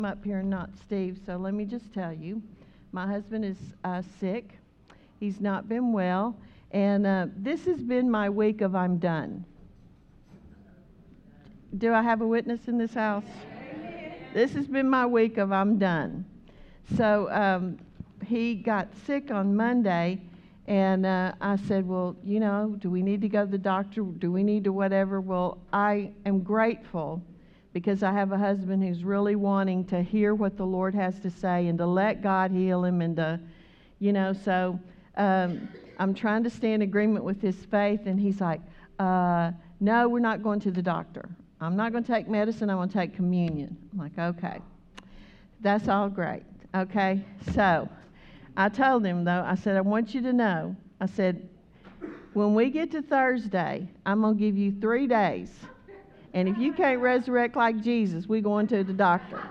Up here and not Steve, so let me just tell you, my husband is sick. He's not been well, and this has been my week of I'm done. Do I have a witness in this house? This has been my week of I'm done. So he got sick on Monday, and I said, well, do we need to go to the doctor? Do we need to whatever? Well, I am grateful because I have a husband who's really wanting to hear what the Lord has to say and to let God heal him and to, so I'm trying to stay in agreement with his faith, and he's like, no, we're not going to the doctor. I'm not going to take medicine. I want to take communion. I'm like, okay, that's all great. Okay, so I told him, though, I said, I want you to know, I said, when we get to Thursday, I'm going to give you 3 days. And if you can't resurrect like Jesus, we're going to the doctor.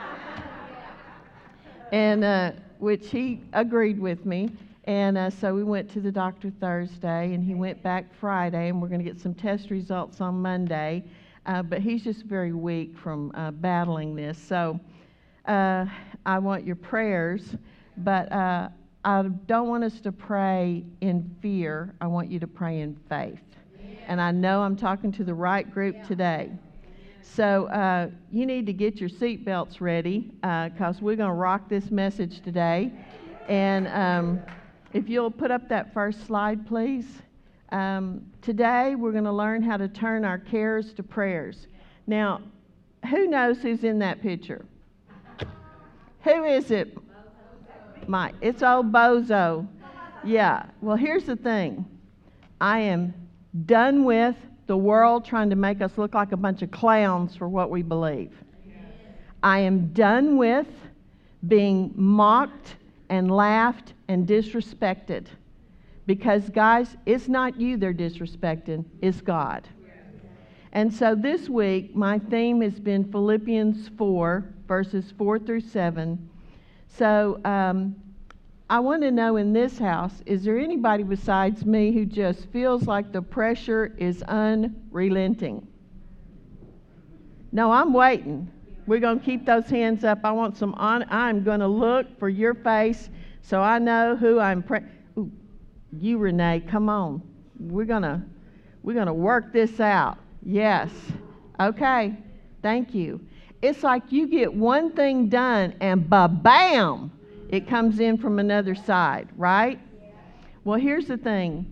And which he agreed with me. And so we went to the doctor Thursday, and he went back Friday, and we're going to get some test results on Monday. But he's just very weak from battling this. So I want your prayers, but I don't want us to pray in fear. I want you to pray in faith. And I know I'm talking to the right group today. So you need to get your seatbelts ready because we're going to rock this message today. And if you'll put up that first slide, please. Today we're going to learn how to turn our cares to prayers. Now, who knows who's in that picture? Who is it? Mike. It's old Bozo. Yeah. Well, here's the thing. I am done with the world trying to make us look like a bunch of clowns for what we believe. I am done with being mocked and laughed and disrespected. Because, guys, it's not you they're disrespecting, it's God. And so this week, my theme has been Philippians 4, verses 4 through 7. So I want to know in this house, is there anybody besides me who just feels like the pressure is unrelenting? No, I'm waiting. We're going to keep those hands up. I want some I'm going to look for your face so I know who I'm praying. You, Renee, come on. We're gonna work this out. Yes. Okay. Thank you. It's like you get one thing done and ba-bam, it comes in from another side, right? Well, here's the thing.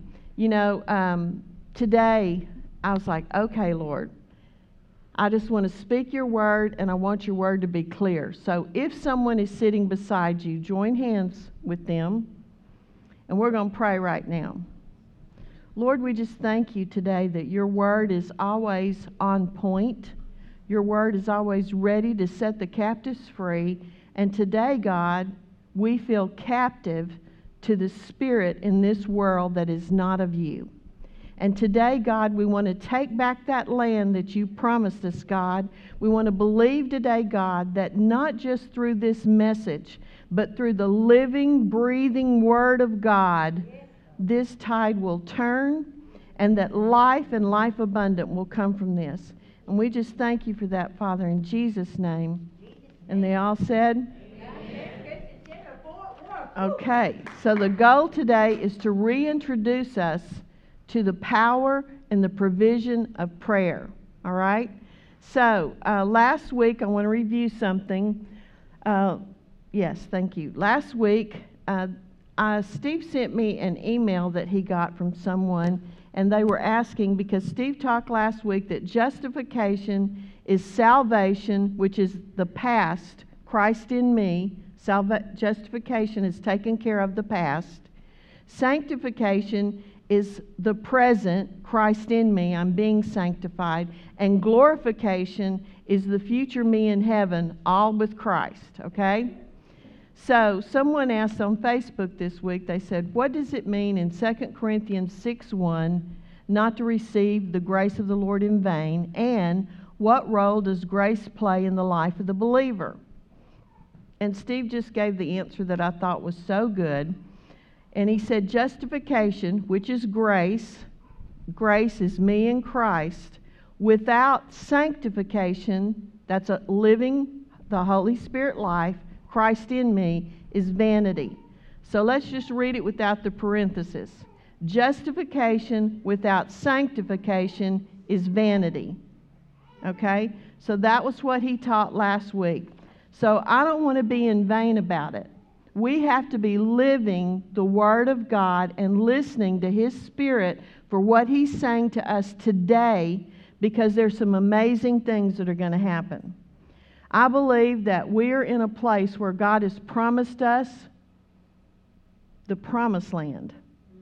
Today I was like, okay, Lord, I just want to speak your word, and I want your word to be clear. So if someone is sitting beside you, join hands with them. And we're going to pray right now. Lord, we just thank you today that your word is always on point. Your word is always ready to set the captives free. And today, God, we feel captive to the spirit in this world that is not of you. And today, God, we want to take back that land that you promised us, God. We want to believe today, God, that not just through this message, but through the living, breathing Word of God, this tide will turn, and that life and life abundant will come from this. And we just thank you for that, Father, in Jesus' name. And they all said? Okay, so the goal today is to reintroduce us to the power and the provision of prayer. All right? So last week, I want to review something. Yes, thank you. Last week, Steve sent me an email that he got from someone, and they were asking, because Steve talked last week that justification is salvation, which is the past, Christ in me. Justification is taking care of the past. Sanctification is the present, Christ in me, I'm being sanctified. And glorification is the future me in heaven, all with Christ, okay? So someone asked on Facebook this week, they said, what does it mean in 2 Corinthians 6:1 not to receive the grace of the Lord in vain? And what role does grace play in the life of the believer? And Steve just gave the answer that I thought was so good. And he said justification, which is grace is me in Christ. Without sanctification, that's a living the Holy Spirit life, Christ in me, is vanity. So let's just read it without the parenthesis. Justification without sanctification is vanity. Okay? So that was what he taught last week. So I don't want to be in vain about it. We have to be living the Word of God and listening to His Spirit for what He's saying to us today, because there's some amazing things that are going to happen. I believe that we're in a place where God has promised us the promised land.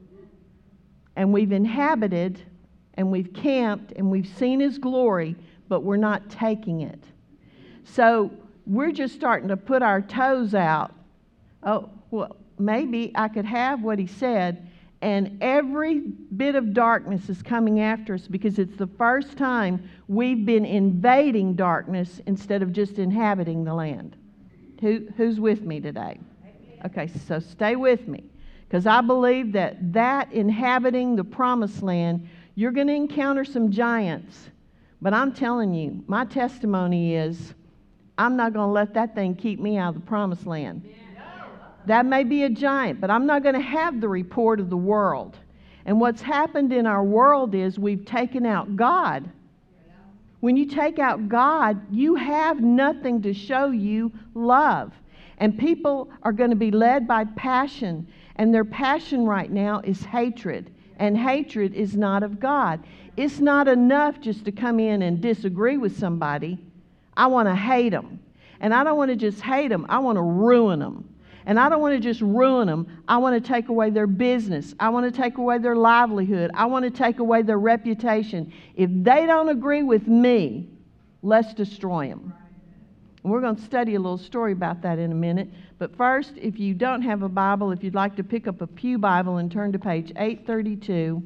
And we've inhabited, and we've camped, and we've seen His glory, but we're not taking it. So we're just starting to put our toes out. Oh, well, maybe I could have what He said, and every bit of darkness is coming after us because it's the first time we've been invading darkness instead of just inhabiting the land. Who's with me today? Okay, so stay with me, because I believe that inhabiting the promised land, you're going to encounter some giants. But I'm telling you, my testimony is, I'm not going to let that thing keep me out of the promised land. That may be a giant, but I'm not going to have the report of the world. And what's happened in our world is we've taken out God. When you take out God, you have nothing to show you love. And people are going to be led by passion. And their passion right now is hatred. And hatred is not of God. It's not enough just to come in and disagree with somebody. I want to hate them. And I don't want to just hate them. I want to ruin them. And I don't want to just ruin them. I want to take away their business. I want to take away their livelihood. I want to take away their reputation. If they don't agree with me, let's destroy them. And we're going to study a little story about that in a minute. But first, if you don't have a Bible, if you'd like to pick up a pew Bible and turn to page 832,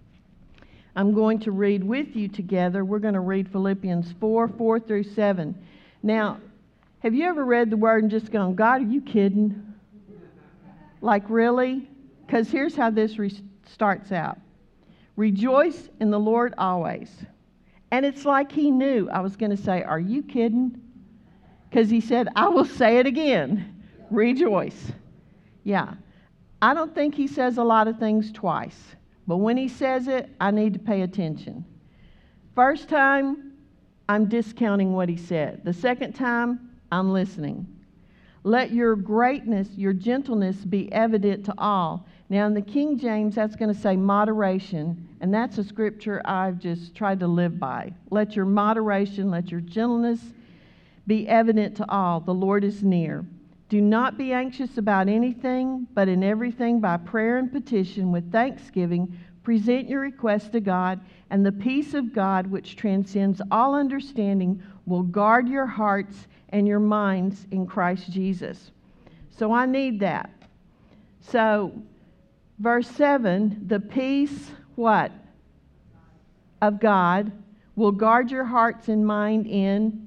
I'm going to read with you together. We're going to read Philippians 4 through 7. Now, have you ever read the Word and just gone, God, are you kidding? Like, really? Because here's how this starts out. Rejoice in the Lord always. And it's like He knew I was going to say, are you kidding? Because He said, I will say it again. Rejoice. Yeah. I don't think He says a lot of things twice. But when He says it, I need to pay attention. First time, I'm discounting what He said. The second time, I'm listening. Let your greatness, your gentleness be evident to all. Now in the King James, that's going to say moderation. And that's a scripture I've just tried to live by. Let your moderation, let your gentleness be evident to all. The Lord is near. Do not be anxious about anything, but in everything by prayer and petition with thanksgiving, present your requests to God, and the peace of God, which transcends all understanding, will guard your hearts and your minds in Christ Jesus. So I need that. So, verse 7, the peace, what? Of God will guard your hearts and mind in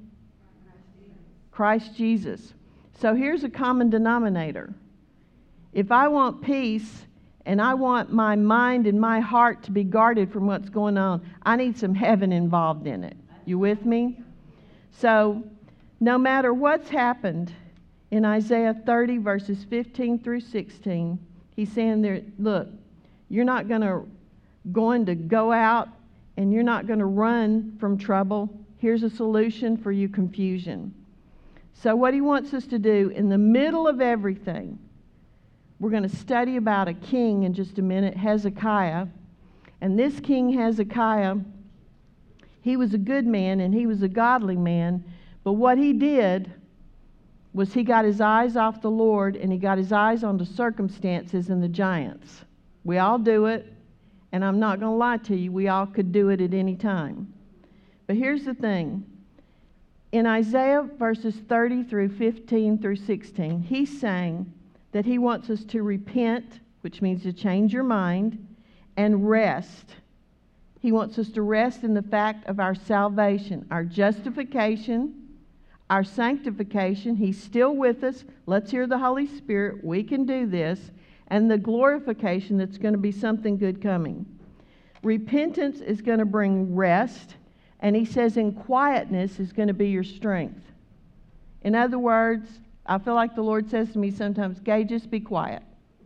Christ Jesus. So here's a common denominator. If I want peace and I want my mind and my heart to be guarded from what's going on, I need some heaven involved in it. You with me? So, no matter what's happened in Isaiah 30, verses 15 through 16, he's saying there, look, you're not going to go out and you're not going to run from trouble. Here's a solution for your confusion. So what he wants us to do in the middle of everything, we're going to study about a king in just a minute, Hezekiah. And this king Hezekiah, he was a good man and he was a godly man. But what he did was he got his eyes off the Lord and he got his eyes on the circumstances and the giants. We all do it, and I'm not going to lie to you, we all could do it at any time. But here's the thing. In Isaiah verses 30 through 15 through 16, he's saying that he wants us to repent, which means to change your mind, and rest. He wants us to rest in the fact of our salvation, our justification, our sanctification. He's still with us. Let's hear the Holy Spirit. We can do this. And the glorification, that's going to be something good coming. Repentance is going to bring rest. And he says in quietness is going to be your strength. In other words, I feel like the Lord says to me sometimes, Gay, just be quiet.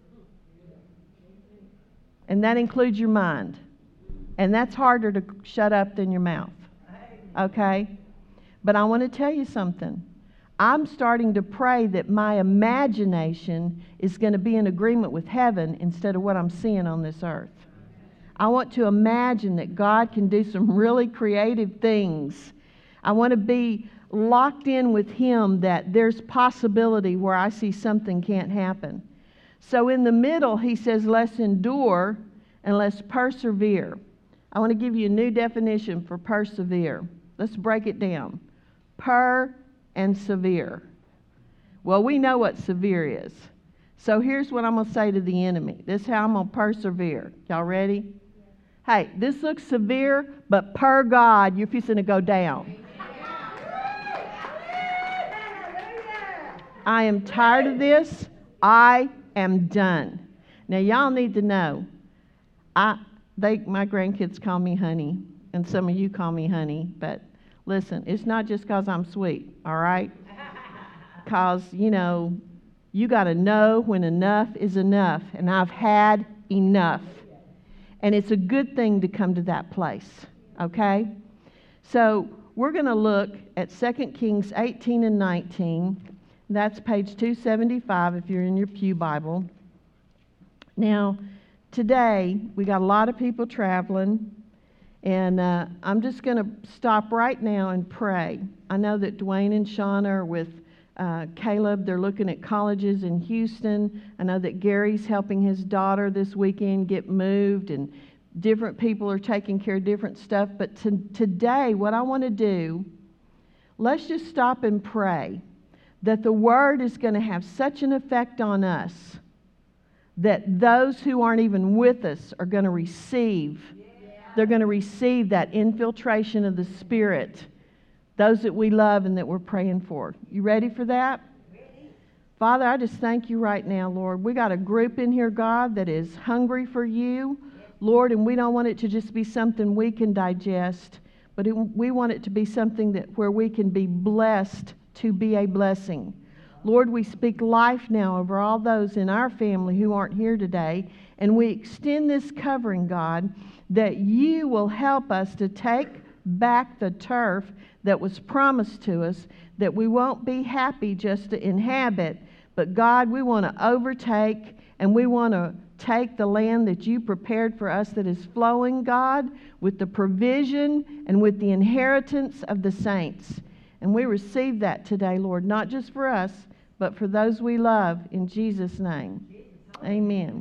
And that includes your mind. And that's harder to shut up than your mouth. Okay? But I want to tell you something. I'm starting to pray that my imagination is going to be in agreement with heaven instead of what I'm seeing on this earth. I want to imagine that God can do some really creative things. I want to be locked in with Him, that there's possibility where I see something can't happen. So in the middle, he says, let's endure and let's persevere. I want to give you a new definition for persevere. Let's break it down. Per and severe. Well, we know what severe is. So here's what I'm going to say to the enemy. This is how I'm going to persevere. Y'all ready? Hey, this looks severe, but per God, you're fixing to go down. I am tired of this. I am done. Now, y'all need to know, my grandkids call me honey, and some of you call me honey, but listen, it's not just because I'm sweet, all right? Because, you got to know when enough is enough, and I've had enough. And it's a good thing to come to that place, okay? So we're going to look at 2 Kings 18 and 19. That's page 275 if you're in your pew Bible. Now, today, we got a lot of people traveling, and I'm just going to stop right now and pray. I know that Dwayne and Shauna are with Caleb. They're looking at colleges in Houston. I know that Gary's helping his daughter this weekend get moved, and different people are taking care of different stuff. But today, what I want to do, let's just stop and pray that the Word is going to have such an effect on us that those who aren't even with us are going to receive. They're going to receive that infiltration of the Spirit. Those that we love and that we're praying for. You ready for that? Ready. Father, I just thank you right now, Lord. We got a group in here, God, that is hungry for you, Lord, and we don't want it to just be something we can digest, but we want it to be something where we can be blessed to be a blessing. Lord, we speak life now over all those in our family who aren't here today, and we extend this covering, God, that you will help us to take back the turf that was promised to us, that we won't be happy just to inhabit, but God, we want to overtake, and we want to take the land that you prepared for us that is flowing, God, with the provision and with the inheritance of the saints. And we receive that today, Lord, not just for us, but for those we love, in Jesus' name. Amen.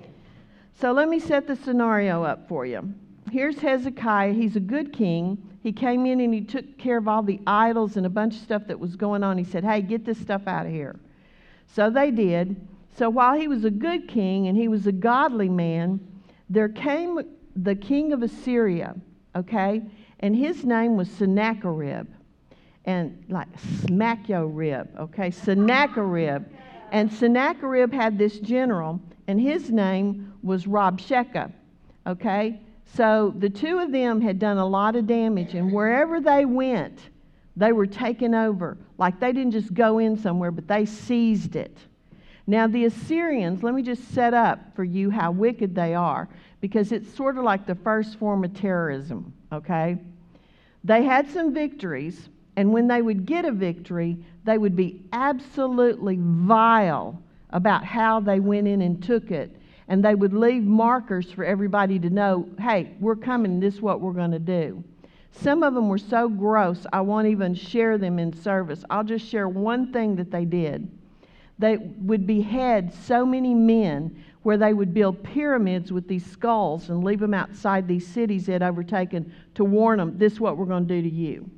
So let me set the scenario up for you. Here's Hezekiah. He's a good king. He came in and he took care of all the idols and a bunch of stuff that was going on. He said, hey, get this stuff out of here. So they did. So while he was a good king and he was a godly man, there came the king of Assyria, okay? And his name was Sennacherib. And like smack your rib, okay? Sennacherib. And Sennacherib had this general, and his name was Rabshakeh, okay? So the two of them had done a lot of damage, and wherever they went, they were taken over. Like they didn't just go in somewhere, but they seized it. Now the Assyrians, let me just set up for you how wicked they are, because it's sort of like the first form of terrorism, okay? They had some victories, and when they would get a victory, they would be absolutely vile about how they went in and took it. And they would leave markers for everybody to know, hey, we're coming, this is what we're going to do. Some of them were so gross, I won't even share them in service. I'll just share one thing that they did. They would behead so many men where they would build pyramids with these skulls and leave them outside these cities they had overtaken to warn them, this is what we're going to do to you.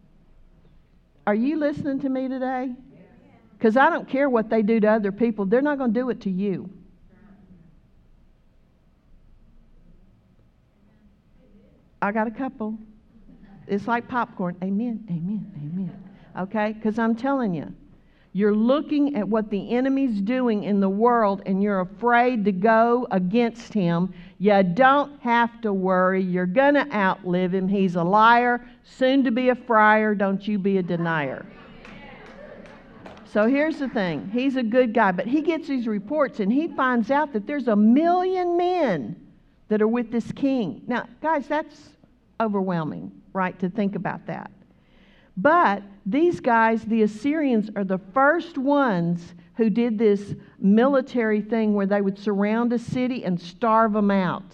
Are you listening to me today? Because I don't care what they do to other people. They're not going to do it to you. I got a couple. It's like popcorn. Amen, amen, amen. Okay? Because I'm telling you, you're looking at what the enemy's doing in the world and you're afraid to go against him. You don't have to worry. You're going to outlive him. He's a liar, soon to be a friar. Don't you be a denier. So here's the thing. He's a good guy, but he gets these reports and he finds out that there's 1 million men that are with this king. Now, guys, that's overwhelming, right, to think about that. But these guys, the Assyrians, are the first ones who did this military thing where they would surround a city and starve them out.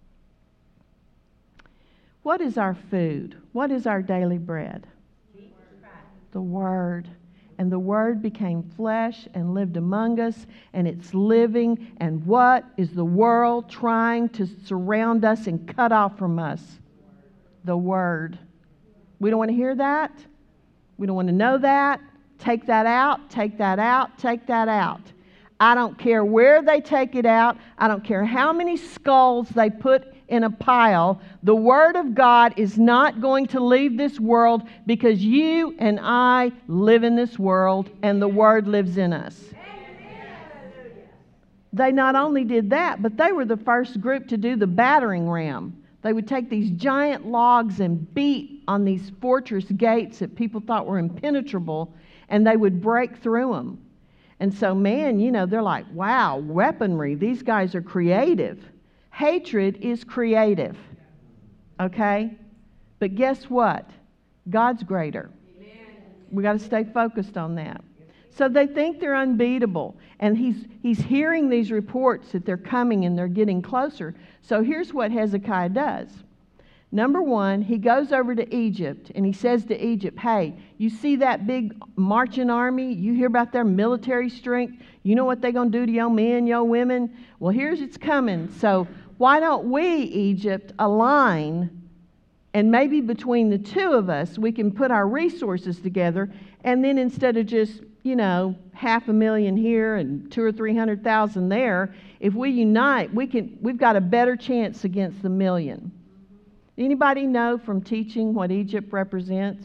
What is our food? What is our daily bread? The Word. And the Word became flesh and lived among us, and it's living. And what is the world trying to surround us and cut off from us? The Word. We don't want to hear that. We don't want to know that. Take that out, take that out, take that out. I don't care where they take it out. I don't care how many skulls they put in a pile. The Word of God is not going to leave this world because you and I live in this world and the Word lives in us. They not only did that, but they were the first group to do the battering ram. They would take these giant logs and beat on these fortress gates that people thought were impenetrable, and they would break through them. And so, man, they're like, wow, weaponry. These guys are creative. Hatred is creative. Okay? But guess what? God's greater. We got to stay focused on that. So they think they're unbeatable. And he's hearing these reports that they're coming and they're getting closer. So here's what Hezekiah does. Number one, he goes over to Egypt and he says to Egypt, hey, you see that big marching army? You hear about their military strength? You know what they're going to do to your men, your women? Well, it's coming. So why don't we, Egypt, align, and maybe between the two of us, we can put our resources together, and then instead of just 500,000 here and 200,000 or 300,000 there, if we unite, we've got a better chance against the million. Anybody know from teaching what Egypt represents?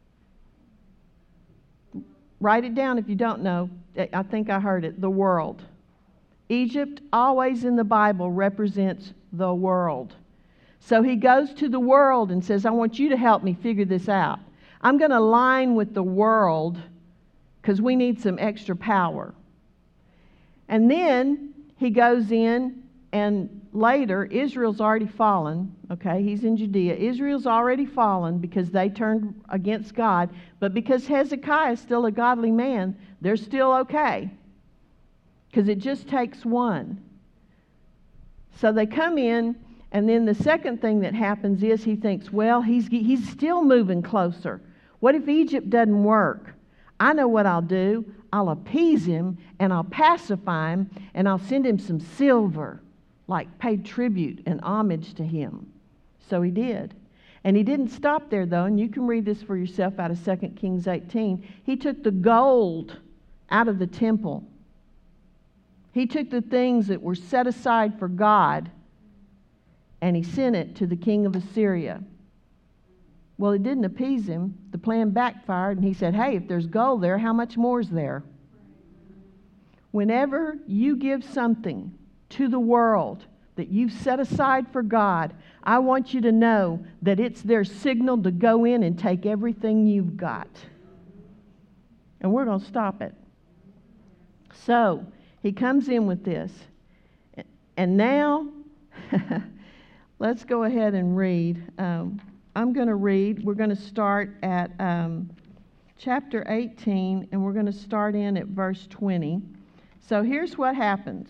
Write it down if you don't know. I think I heard it. The world. Egypt always in the Bible represents the world. So he goes to the world and says, I want you to help me figure this out. I'm going to align with the world because we need some extra power. And then he goes in, and later, Israel's already fallen. Okay, he's in Judea. Israel's already fallen because they turned against God. But because Hezekiah is still a godly man, they're still okay. Because it just takes one. So they come in, and then the second thing that happens is he thinks, well, he's still moving closer. What if Egypt doesn't work? I know what I'll do. I'll appease him, and I'll pacify him, and I'll send him some silver, like pay tribute and homage to him. So he did. And he didn't stop there, though, and you can read this for yourself out of 2 Kings 18. He took the gold out of the temple. He took the things that were set aside for God, and he sent it to the king of Assyria. Well, it didn't appease him. The plan backfired, and he said, hey, if there's gold there, how much more is there? Whenever you give something to the world that you've set aside for God, I want you to know that it's their signal to go in and take everything you've got. And we're going to stop it. So he comes in with this. And now, let's go ahead and read. I'm going to read. We're going to start at chapter 18, and we're going to start in at verse 20. So here's what happens.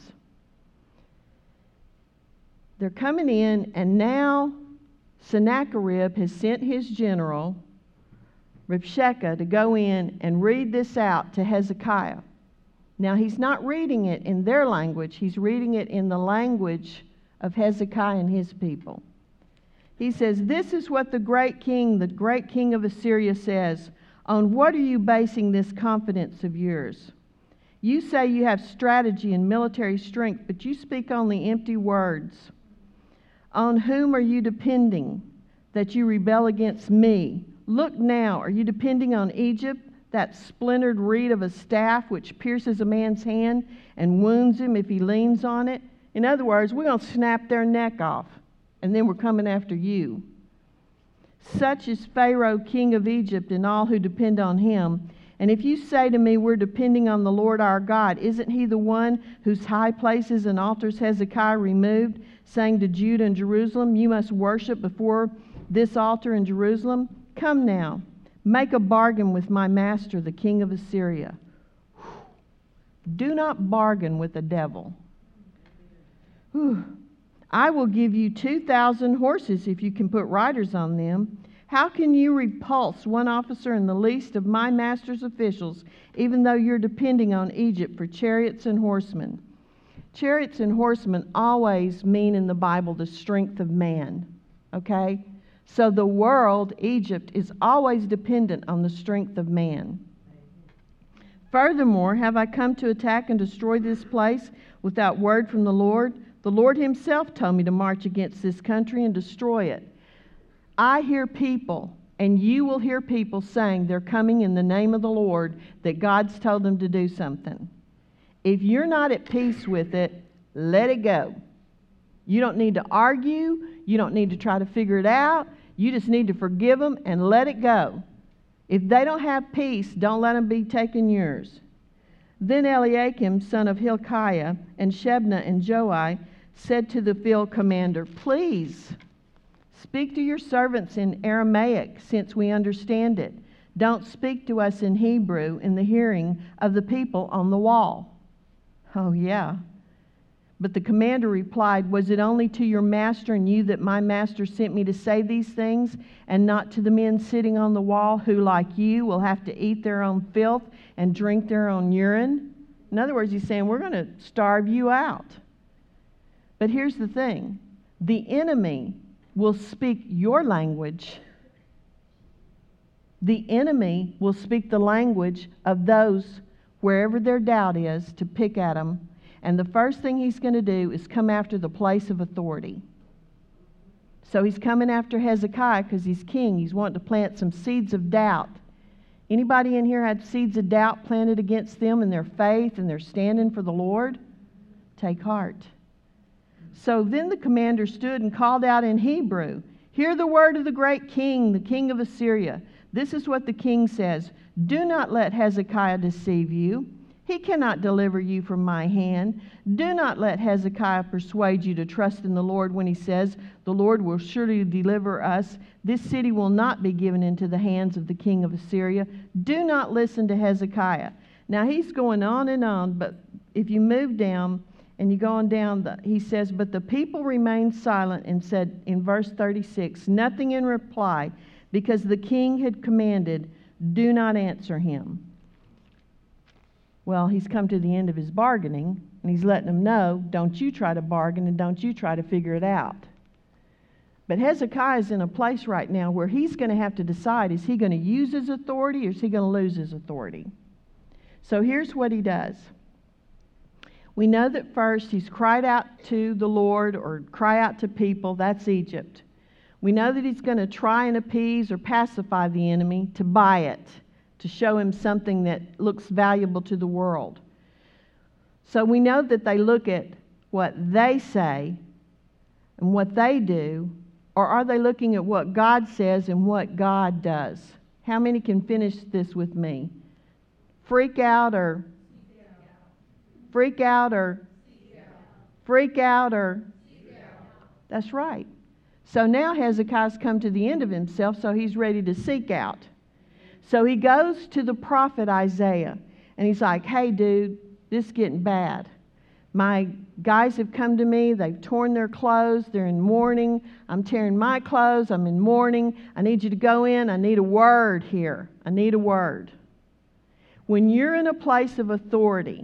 They're coming in, and now Sennacherib has sent his general, Rabshakeh, to go in and read this out to Hezekiah. Now, he's not reading it in their language. He's reading it in the language of Hezekiah and his people. He says, this is what the great king of Assyria says. On what are you basing this confidence of yours? You say you have strategy and military strength, but you speak only empty words. On whom are you depending that you rebel against me? Look now, are you depending on Egypt, that splintered reed of a staff which pierces a man's hand and wounds him if he leans on it? In other words, we're going to snap their neck off, and then we're coming after you. Such is Pharaoh, king of Egypt, and all who depend on him. And if you say to me, we're depending on the Lord our God, isn't he the one whose high places and altars Hezekiah removed, saying to Judah and Jerusalem, you must worship before this altar in Jerusalem? Come now, make a bargain with my master, the king of Assyria. Do not bargain with the devil. I will give you 2,000 horses if you can put riders on them. How can you repulse one officer in the least of my master's officials, even though you're depending on Egypt for chariots and horsemen? Chariots and horsemen always mean in the Bible the strength of man, okay? So the world, Egypt, is always dependent on the strength of man. Furthermore, have I come to attack and destroy this place without word from the Lord? The Lord himself told me to march against this country and destroy it. I hear people, and you will hear people saying they're coming in the name of the Lord, that God's told them to do something. If you're not at peace with it, let it go. You don't need to argue. You don't need to try to figure it out. You just need to forgive them and let it go. If they don't have peace, don't let them be taking yours. Then Eliakim, son of Hilkiah, and Shebna and Joai said to the field commander, please speak to your servants in Aramaic, since we understand it. Don't speak to us in Hebrew in the hearing of the people on the wall. Oh, yeah. But the commander replied, was it only to your master and you that my master sent me to say these things, and not to the men sitting on the wall who, like you, will have to eat their own filth and drink their own urine? In other words, he's saying, we're going to starve you out. But here's the thing. The enemy will speak your language. The enemy will speak the language of those, wherever their doubt is, to pick at them. And the first thing he's going to do is come after the place of authority. So he's coming after Hezekiah because he's king. He's wanting to plant some seeds of doubt. Anybody in here had seeds of doubt planted against them in their faith and their standing for the Lord? Take heart. So then the commander stood and called out in Hebrew, hear the word of the great king, the king of Assyria. This is what the king says. Do not let Hezekiah deceive you. He cannot deliver you from my hand. Do not let Hezekiah persuade you to trust in the Lord when he says, the Lord will surely deliver us. This city will not be given into the hands of the king of Assyria. Do not listen to Hezekiah. Now he's going on, but if you move down and you go on down, he says, but the people remained silent and said in verse 36, nothing in reply, because the king had commanded, do not answer him. Well, he's come to the end of his bargaining, and he's letting them know, don't you try to bargain and don't you try to figure it out. But Hezekiah is in a place right now where he's going to have to decide, is he going to use his authority or is he going to lose his authority? So here's what he does. We know that first he's cried out to the Lord or cry out to people. That's Egypt. We know that he's going to try and appease or pacify the enemy to buy it, to show him something that looks valuable to the world. So we know that they look at what they say and what they do, or are they looking at what God says and what God does? How many can finish this with me? Freak out or freak out or freak out or that's right. So now Hezekiah's come to the end of himself, so he's ready to seek out. So he goes to the prophet Isaiah, and he's like, hey, dude, this is getting bad. My guys have come to me. They've torn their clothes. They're in mourning. I'm tearing my clothes. I'm in mourning. I need you to go in. I need a word here. I need a word. When you're in a place of authority,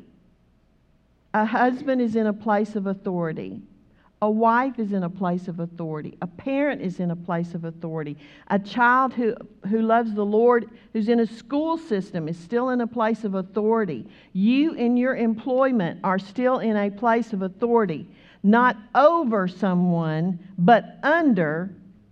a husband is in a place of authority. A wife is in a place of authority. A parent is in a place of authority. A child who loves the Lord, who's in a school system, is still in a place of authority. You in your employment are still in a place of authority. Not over someone, but under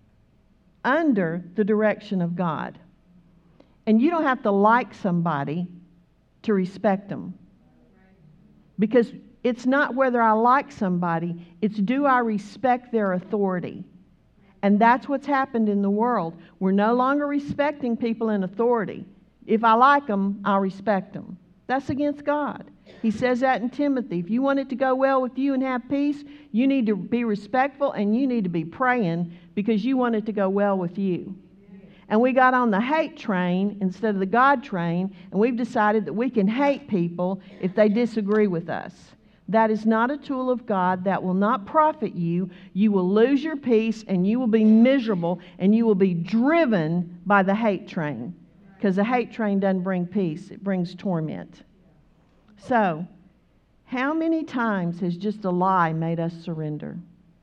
the direction of God. And you don't have to like somebody to respect them. Because it's not whether I like somebody, it's do I respect their authority. And that's what's happened in the world. We're no longer respecting people in authority. If I like them, I'll respect them. That's against God. He says that in Timothy. If you want it to go well with you and have peace, you need to be respectful and you need to be praying because you want it to go well with you. And we got on the hate train instead of the God train, and we've decided that we can hate people if they disagree with us. That is not a tool of God. That will not profit you. You will lose your peace and you will be miserable and you will be driven by the hate train. Because the hate train doesn't bring peace, it brings torment. So, how many times has just a lie made us surrender?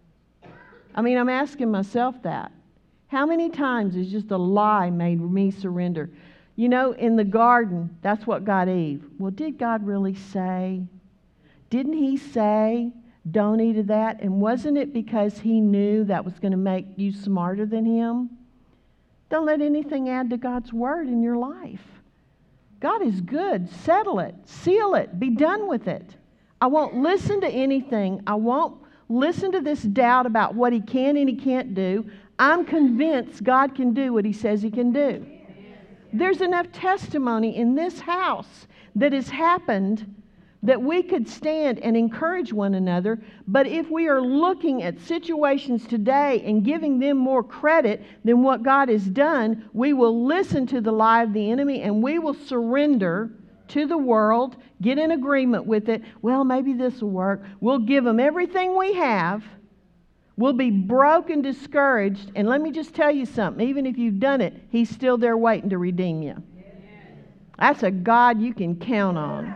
I mean, I'm asking myself that. How many times has just a lie made me surrender? You know, in the garden, that's what got Eve. Well, did God really say? Didn't He say, don't eat of that? And wasn't it because He knew that was going to make you smarter than Him? Don't let anything add to God's word in your life. God is good. Settle it. Seal it. Be done with it. I won't listen to anything. I won't listen to this doubt about what He can and He can't do. I'm convinced God can do what He says He can do. There's enough testimony in this house that has happened that we could stand and encourage one another. But if we are looking at situations today and giving them more credit than what God has done, we will listen to the lie of the enemy and we will surrender to the world, get in agreement with it. Well, maybe this will work. We'll give them everything we have. We'll be broke and discouraged. And let me just tell you something. Even if you've done it, He's still there waiting to redeem you. That's a God you can count on.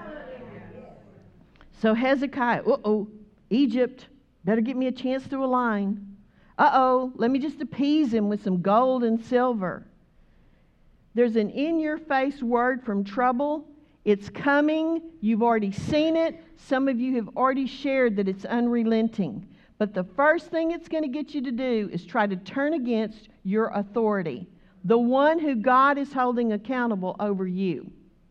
So Hezekiah, Egypt, better get me a chance through a line. Let me just appease him with some gold and silver. There's an in-your-face word from trouble. It's coming. You've already seen it. Some of you have already shared that it's unrelenting. But the first thing it's going to get you to do is try to turn against your authority, the one who God is holding accountable over you.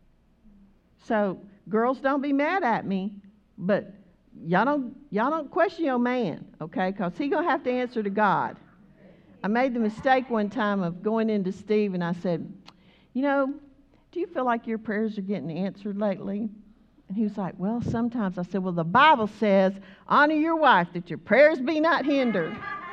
So, girls, don't be mad at me. But y'all don't question your man, okay? Because he's going to have to answer to God. I made the mistake one time of going into Steve and I said, you know, do you feel like your prayers are getting answered lately? And he was like, well, sometimes. I said, well, the Bible says, honor your wife, that your prayers be not hindered.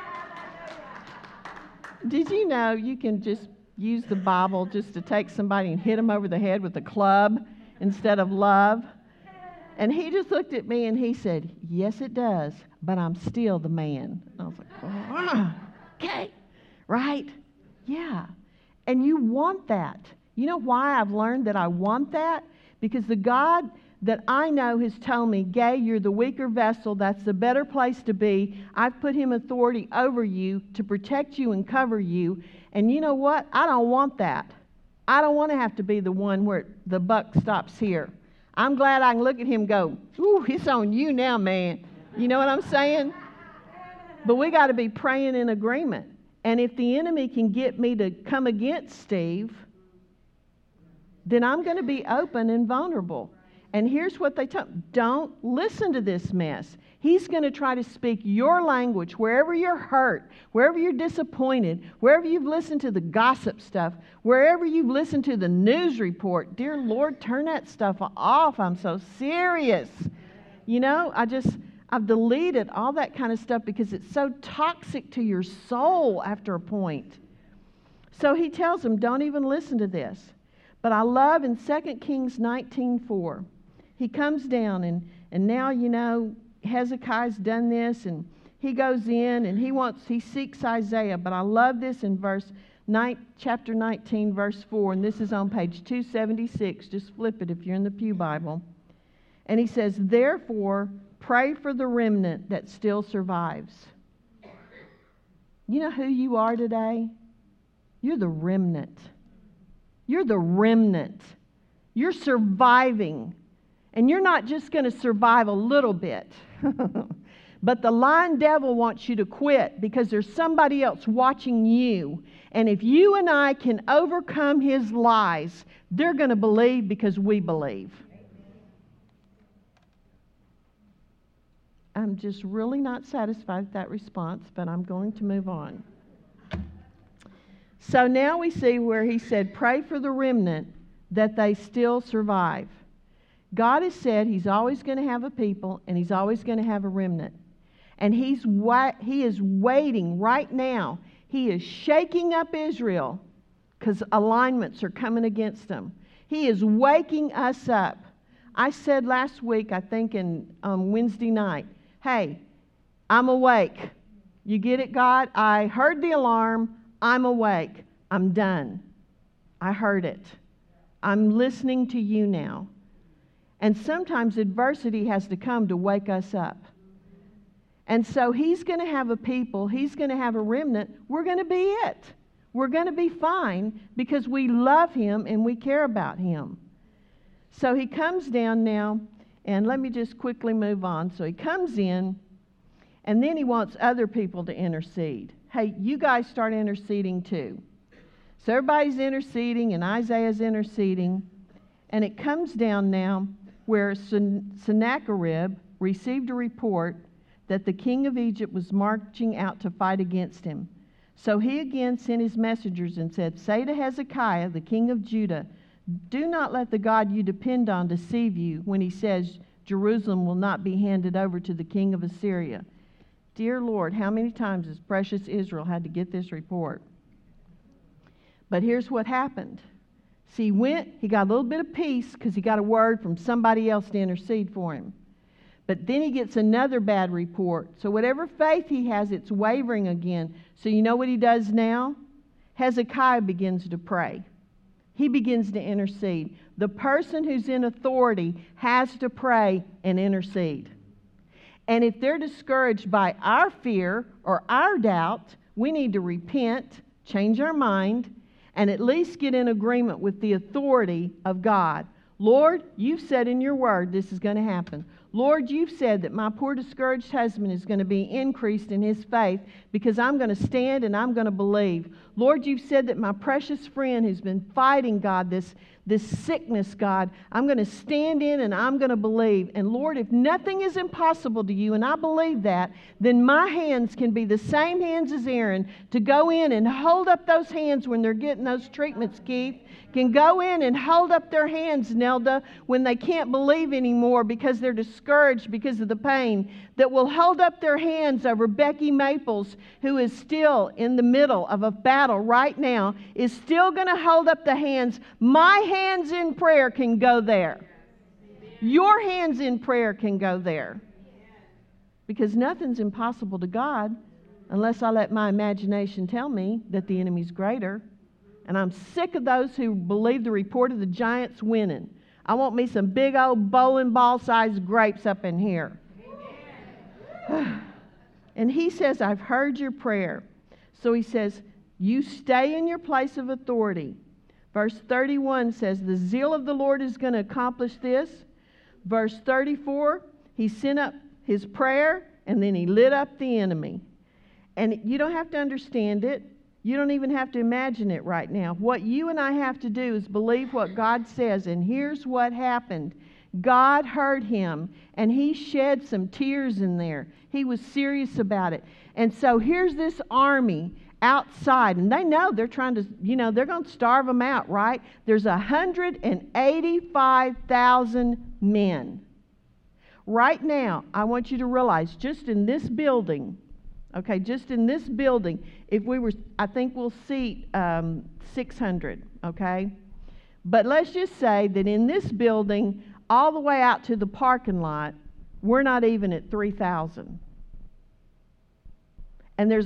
Did you know you can just use the Bible just to take somebody and hit them over the head with a club instead of love? And he just looked at me and he said, yes, it does, but I'm still the man. I was like, oh, okay, right? Yeah. And you want that. You know why I've learned that I want that? Because the God that I know has told me, Gay, you're the weaker vessel. That's the better place to be. I've put Him authority over you to protect you and cover you. And you know what? I don't want that. I don't want to have to be the one where the buck stops here. I'm glad I can look at him and go, ooh, it's on you now, man. You know what I'm saying? But we got to be praying in agreement. And if the enemy can get me to come against Steve, then I'm going to be open and vulnerable. And here's what they tell me. Don't listen to this mess. He's going to try to speak your language wherever you're hurt, wherever you're disappointed, wherever you've listened to the gossip stuff, wherever you've listened to the news report. Dear Lord, turn that stuff off. I'm so serious. You know, I've deleted all that kind of stuff because it's so toxic to your soul after a point. So he tells them, don't even listen to this. But I love in 2 Kings 19:4, he comes down and now, you know, Hezekiah's done this and he goes in and he seeks Isaiah. But I love this in chapter 19, verse 4, and this is on page 276. Just flip it if you're in the Pew Bible. And he says, therefore, pray for the remnant that still survives. You know who you are today? You're the remnant. You're the remnant. You're surviving. And you're not just going to survive a little bit. But the lying devil wants you to quit because there's somebody else watching you. And if you and I can overcome his lies, they're going to believe because we believe. I'm just really not satisfied with that response, but I'm going to move on. So now we see where he said, pray for the remnant that they still survive. God has said He's always going to have a people and He's always going to have a remnant. And He is waiting right now. He is shaking up Israel because alignments are coming against them. He is waking us up. I said last week, I think on Wednesday night, hey, I'm awake. You get it, God? I heard the alarm. I'm awake. I'm done. I heard it. I'm listening to you now. And sometimes adversity has to come to wake us up. And so He's going to have a people. He's going to have a remnant. We're going to be it. We're going to be fine because we love Him and we care about Him. So He comes down now, and let me just quickly move on. So He comes in, and then He wants other people to intercede. Hey, you guys start interceding too. So everybody's interceding, and Isaiah's interceding. And it comes down now where Sennacherib received a report that the king of Egypt was marching out to fight against him. So he again sent his messengers and said, "Say to Hezekiah, the king of Judah, do not let the God you depend on deceive you when he says Jerusalem will not be handed over to the king of Assyria." Dear Lord, how many times has precious Israel had to get this report? But here's what happened. See, he got a little bit of peace because he got a word from somebody else to intercede for him. But then he gets another bad report. So whatever faith he has, it's wavering again. So you know what he does now? Hezekiah begins to pray. He begins to intercede. The person who's in authority has to pray and intercede. And if they're discouraged by our fear or our doubt, we need to repent, change our mind, and at least get in agreement with the authority of God. Lord, you've said in your word this is going to happen. Lord, you've said that my poor discouraged husband is going to be increased in his faith because I'm going to stand and I'm going to believe. Lord, you've said that my precious friend who's been fighting, God, this sickness, God, I'm going to stand in and I'm going to believe. And Lord, if nothing is impossible to you, and I believe that, then my hands can be the same hands as Aaron to go in and hold up those hands when they're getting those treatments, Keith. Can go in and hold up their hands, Nelda, when they can't believe anymore because they're discouraged because of the pain. That will hold up their hands over Becky Maples, who is still in the middle of a battle right now, is still going to hold up the hands. My hands in prayer can go there. Your hands in prayer can go there. Because nothing's impossible to God unless I let my imagination tell me that the enemy's greater. And I'm sick of those who believe the report of the giants winning. I want me some big old bowling ball-sized grapes up in here. And he says, I've heard your prayer. So he says, you stay in your place of authority. Verse 31 says, the zeal of the Lord is going to accomplish this. Verse 34, he sent up his prayer, and then he lit up the enemy. And you don't have to understand it. You don't even have to imagine it right now. What you and I have to do is believe what God says. And here's what happened. God heard him, and he shed some tears in there. He was serious about it. And so here's this army outside, and they know they're trying to, they're going to starve them out, right? There's 185,000 men. Right now, I want you to realize, just in this building, okay, just in this building, I think we'll seat 600, okay? But let's just say that in this building, all the way out to the parking lot, we're not even at 3,000. And there's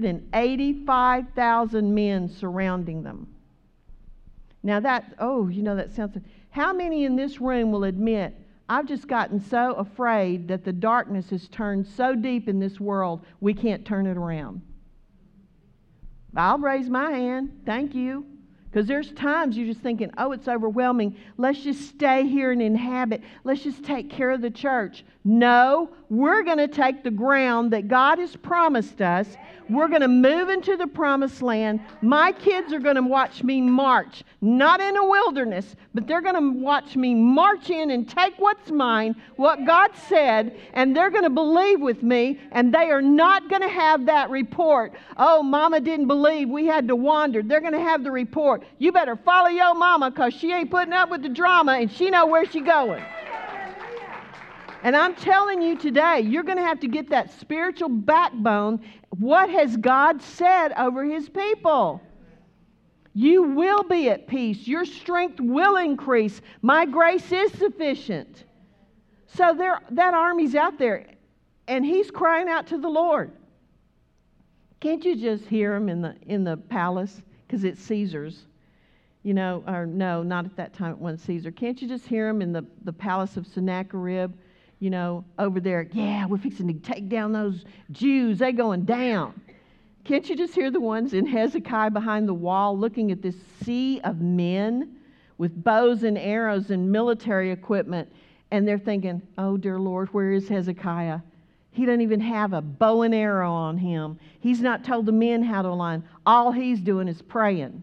185,000 men surrounding them. Now that sounds... How many in this room will admit, I've just gotten so afraid that the darkness has turned so deep in this world, we can't turn it around? I'll raise my hand. Thank you. Because there's times you're just thinking, oh, it's overwhelming. Let's just stay here and inhabit. Let's just take care of the church. No, we're going to take the ground that God has promised us. We're going to move into the promised land. My kids are going to watch me march, not in a wilderness, but they're going to watch me march in and take what's mine, what God said, and they're going to believe with me, and they are not going to have that report. Oh, Mama didn't believe, we had to wander. They're going to have the report. Lord, you better follow your mama because she ain't putting up with the drama and she know where she going. And I'm telling you today, you're going to have to get that spiritual backbone. What has God said over His people? You will be at peace. Your strength will increase. My grace is sufficient. So that army's out there, and he's crying out to the Lord. Can't you just hear him in the palace? Because it's Caesar's. Or no, not at that time it wasn't Caesar. Can't you just hear him in the palace of Sennacherib? Over there, yeah, we're fixing to take down those Jews. They going down. Can't you just hear the ones in Hezekiah behind the wall looking at this sea of men with bows and arrows and military equipment, and they're thinking, oh, dear Lord, where is Hezekiah? He doesn't even have a bow and arrow on him. He's not told the men how to align. All he's doing is praying.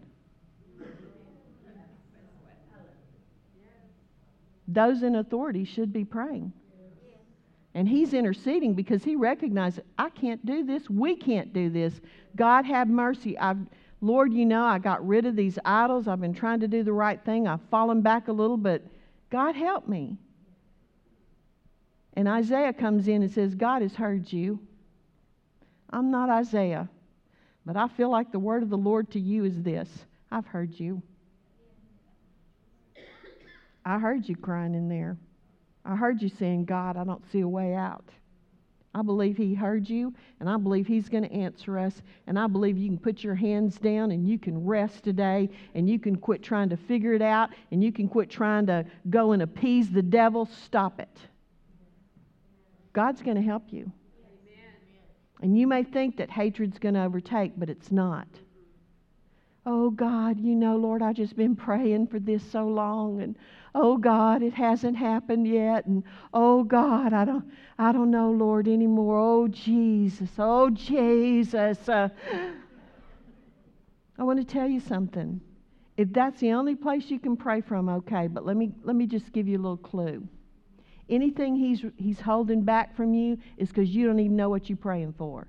Those in authority should be praying. And he's interceding because he recognizes, I can't do this. We can't do this. God have mercy. Lord, I got rid of these idols. I've been trying to do the right thing. I've fallen back a little, but God help me. And Isaiah comes in and says, God has heard you. I'm not Isaiah, but I feel like the word of the Lord to you is this. I've heard you. I heard you crying in there. I heard you saying, God, I don't see a way out. I believe He heard you, and I believe He's going to answer us, and I believe you can put your hands down and you can rest today, and you can quit trying to figure it out, and you can quit trying to go and appease the devil. Stop it. God's going to help you. And you may think that hatred's going to overtake, but it's not. Oh, God, Lord, I've just been praying for this so long, and oh, God, it hasn't happened yet, and oh, God, I don't know, Lord, anymore. Oh, Jesus. I want to tell you something. If that's the only place you can pray from, okay, but let me just give you a little clue. Anything he's holding back from you is because you don't even know what you're praying for.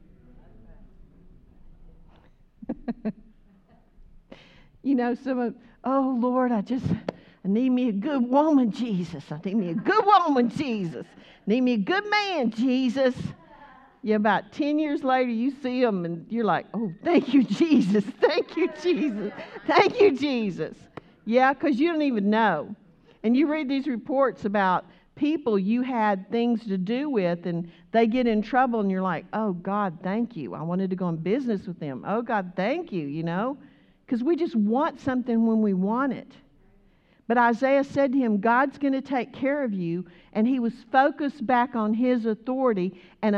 Oh, Lord, I need me a good woman, Jesus. I need me a good woman, Jesus. Need me a good man, Jesus. Yeah, about 10 years later, you see them, and you're like, oh, thank you, Jesus. Thank you, Jesus. Thank you, Jesus. Yeah, because you don't even know. And you read these reports about people you had things to do with, and they get in trouble, and you're like, oh, God, thank you. I wanted to go in business with them. Oh, God, thank you, because we just want something when we want it. But Isaiah said to him, God's going to take care of you, and he was focused back on his authority, and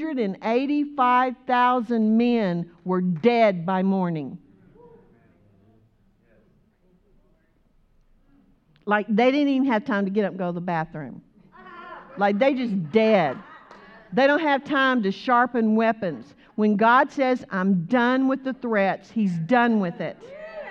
185,000 men were dead by morning. Like they didn't even have time to get up and go to the bathroom. Like they just dead. They don't have time to sharpen weapons. When God says, I'm done with the threats, He's done with it.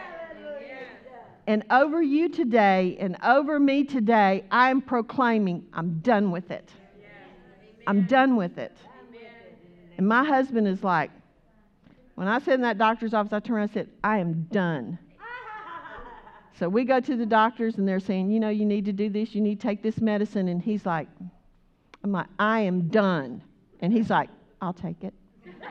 And over you today and over me today, I'm proclaiming, I'm done with it. I'm done with it. And my husband is like, when I said in that doctor's office, I turned around and said, I am done. So we go to the doctors and they're saying, you need to do this, you need to take this medicine. And he's like, I'm like, I am done. And he's like, I'll take it.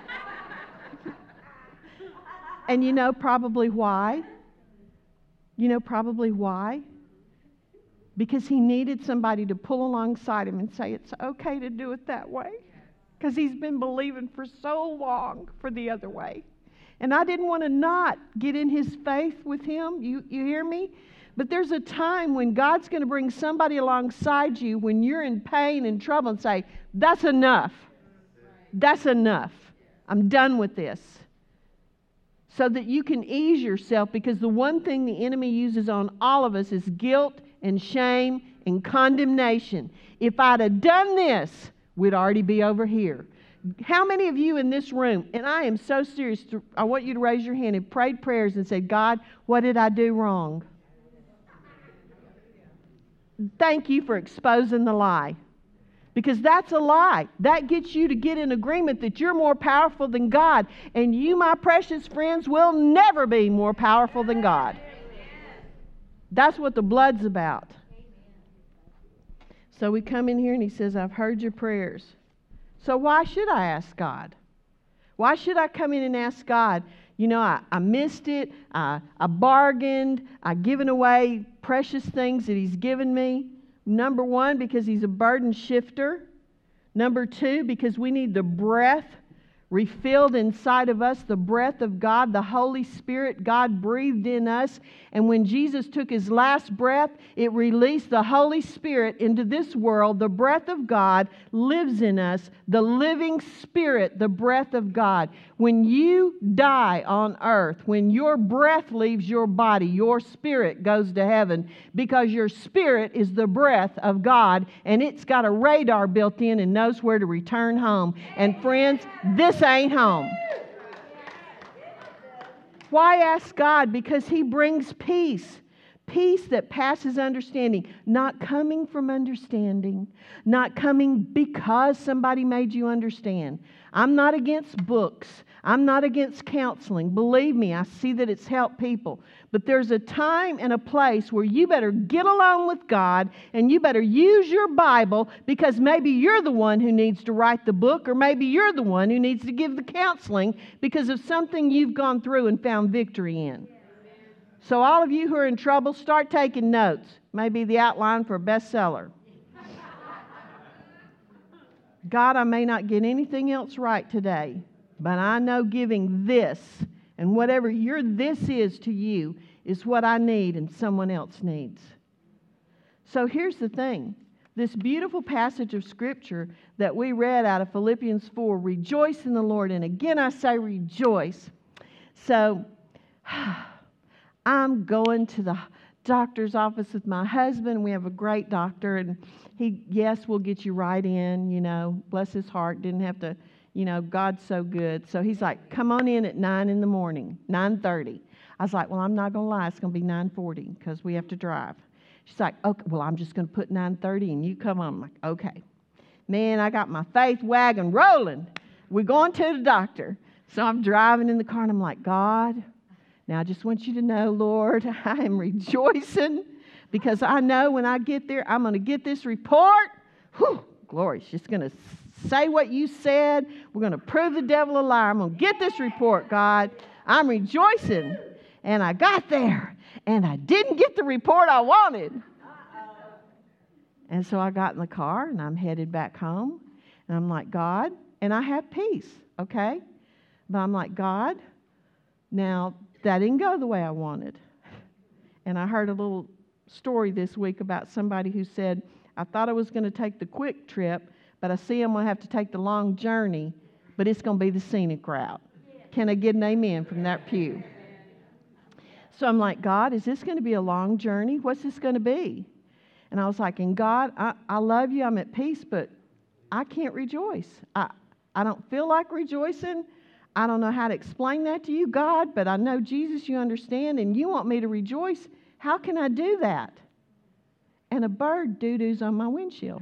And probably why? Probably why? Because he needed somebody to pull alongside him and say, it's okay to do it that way. Because he's been believing for so long for the other way. And I didn't want to not get in his faith with him. You hear me? But there's a time when God's going to bring somebody alongside you when you're in pain and trouble and say, that's enough. That's enough. I'm done with this. So that you can ease yourself, because the one thing the enemy uses on all of us is guilt and shame and condemnation. If I'd have done this, we'd already be over here. How many of you in this room, and I am so serious, I want you to raise your hand and prayed prayers and said, God, what did I do wrong? Thank you for exposing the lie. Because that's a lie. That gets you to get in agreement that you're more powerful than God. And you, my precious friends, will never be more powerful than God. That's what the blood's about. So we come in here and he says, I've heard your prayers. So why should I ask God? Why should I come in and ask God? You know, I missed it. I bargained. I've given away precious things that he's given me. Number one, because he's a burden shifter. Number two, because we need the breath refilled inside of us, the breath of God, the Holy Spirit. God breathed in us. And when Jesus took his last breath, it released the Holy Spirit into this world. The breath of God lives in us, the living Spirit, the breath of God. When you die on earth, when your breath leaves your body, your spirit goes to heaven, because your spirit is the breath of God, and it's got a radar built in and knows where to return home. And friends, this ain't home. Why ask God? Because he brings peace. Peace that passes understanding. Not coming from understanding. Not coming because somebody made you understand. I'm not against books. I'm not against counseling. Believe me, I see that it's helped people. But there's a time and a place where you better get along with God and you better use your Bible, because maybe you're the one who needs to write the book, or maybe you're the one who needs to give the counseling because of something you've gone through and found victory in. So all of you who are in trouble, start taking notes. Maybe the outline for a bestseller. God, I may not get anything else right today, but I know giving this and whatever your this is to you is what I need and someone else needs. So here's the thing. This beautiful passage of Scripture that we read out of Philippians 4, rejoice in the Lord. And again, I say rejoice. So I'm going to the doctor's office with my husband. We have a great doctor, and he, yes, will get you right in, you know, bless his heart, didn't have to, you know, God's so good. So he's like, come on in at 9 in the morning, 9:30. I was like, well, I'm not going to lie, it's going to be 9:40 because we have to drive. She's like, okay, well, I'm just going to put 9:30 and you come on. I'm like, okay. Man, I got my faith wagon rolling. We're going to the doctor. So I'm driving in the car and I'm like, God, now I just want you to know, Lord, I am rejoicing because I know when I get there, I'm going to get this report. Whew, glory, she's going to say what you said. We're going to prove the devil a liar. I'm going to get this report, God. I'm rejoicing. And I got there, and I didn't get the report I wanted. And so I got in the car, and I'm headed back home. And I'm like, God, and I have peace, okay? But I'm like, God, now that didn't go the way I wanted. And I heard a little story this week about somebody who said, I thought I was going to take the quick trip, but I see I'm going to have to take the long journey, but it's going to be the scenic route. Can I get an amen from that pew? So I'm like, God, is this going to be a long journey? What's this going to be? And I was like, and God, I love you. I'm at peace, but I can't rejoice. I don't feel like rejoicing. I don't know how to explain that to you, God, but I know, Jesus, you understand, and you want me to rejoice. How can I do that? And a bird doo-doos on my windshield.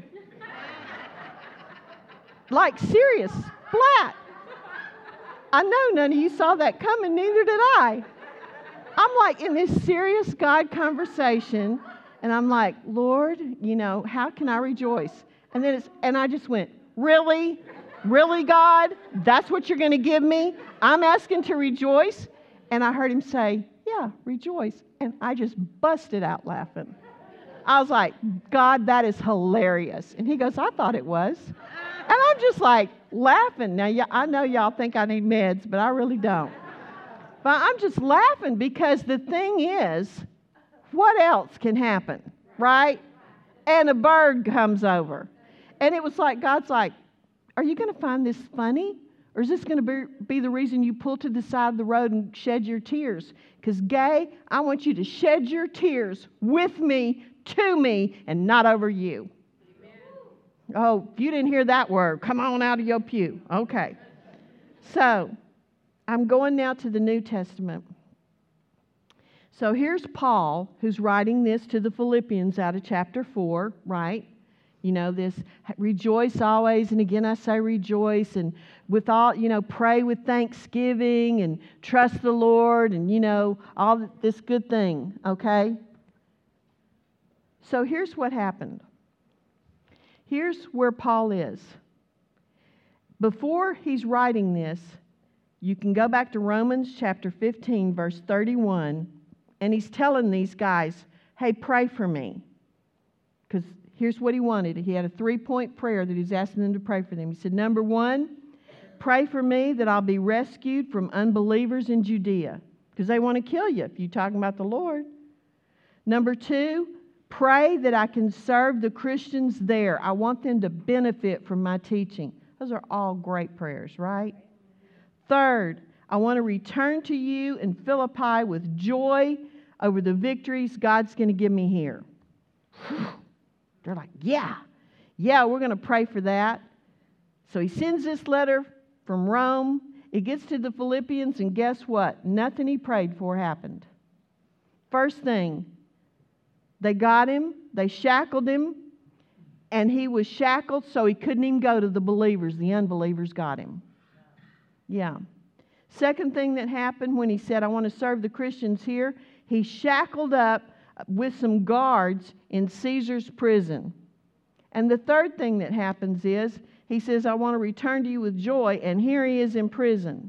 Like, serious, flat. I know none of you saw that coming, neither did I. I'm like in this serious God conversation, and I'm like, Lord, you know, how can I rejoice? And I just went, really? Really, God? That's what you're going to give me? I'm asking to rejoice? And I heard him say, yeah, rejoice. And I just busted out laughing. I was like, God, that is hilarious. And he goes, I thought it was. And I'm just like laughing. Now, yeah, I know y'all think I need meds, but I really don't. But I'm just laughing because the thing is, what else can happen, right? And a bird comes over. And it was like, God's like, are you going to find this funny? Or is this going to be the reason you pull to the side of the road and shed your tears? Because, gay, I want you to shed your tears with me, to me, and not over you. Amen. Oh, if you didn't hear that word, come on out of your pew. Okay. So, I'm going now to the New Testament. So here's Paul, who's writing this to the Philippians out of chapter 4, right? This rejoice always, and again I say rejoice, and with all, pray with thanksgiving, and trust the Lord, and, all this good thing, okay? So here's what happened. Here's where Paul is. Before he's writing this, you can go back to Romans chapter 15, verse 31, and he's telling these guys, hey, pray for me. Because here's what he wanted. He had a 3-point prayer that he's asking them to pray for them. He said, number 1, pray for me that I'll be rescued from unbelievers in Judea, because they want to kill you if you're talking about the Lord. Number 2, pray that I can serve the Christians there. I want them to benefit from my teaching. Those are all great prayers, right? Third, I want to return to you in Philippi with joy over the victories God's going to give me here. They're like, yeah, we're going to pray for that. So he sends this letter from Rome. It gets to the Philippians, and guess what? Nothing he prayed for happened. First thing, they got him, they shackled him, and he was shackled so he couldn't even go to the believers. The unbelievers got him. Yeah. Second thing that happened when he said, I want to serve the Christians here, he shackled up with some guards in Caesar's prison. And the third thing that happens is, he says, I want to return to you with joy, and here he is in prison.